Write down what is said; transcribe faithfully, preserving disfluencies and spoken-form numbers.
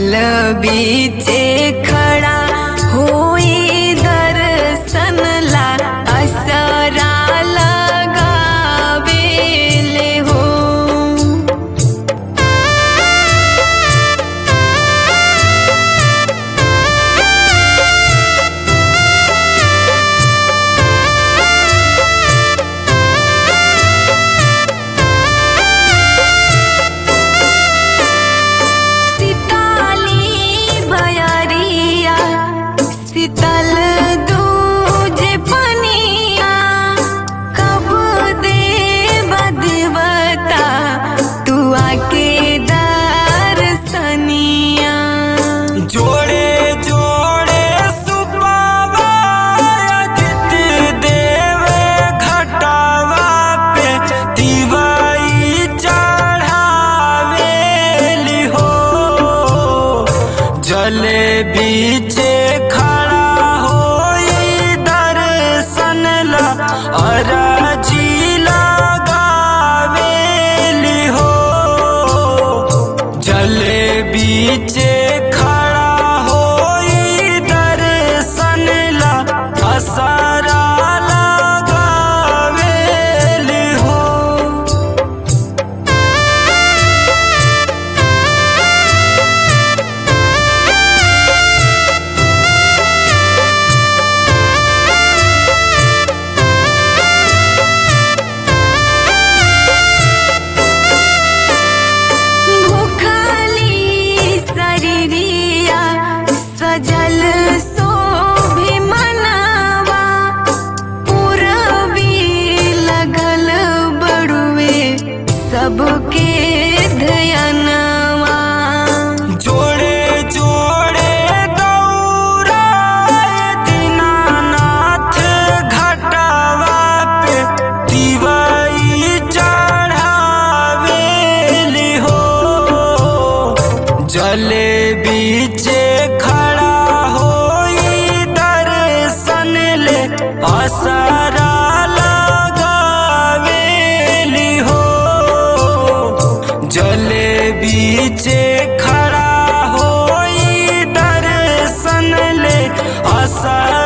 जल बीचे खड़ा होई दर्शन ला असरा लगावेले हो। शीतल दूजे पनिया कब दे बदवता तू आके दर्शनिया। जोड़े जोड़े सुपावा आदित देवे घटावा पे दिवाई चढ़ावेली हो। जले बीचे अराजी लगावेली हो। जले बीचे खड़ा होई दर्शन ला असरा लगावेली हो। सजल शोभे मनवा पूरबी लगल बड़ुए सबके ध्यानवा। जोड़े जोड़े दौरा दीनानाथ घटावा पे दिवाई चढ़ावेली हो। जले बीचे असरा लगावेली हो। जले बीचे खड़ा होई दर्शन ले असरा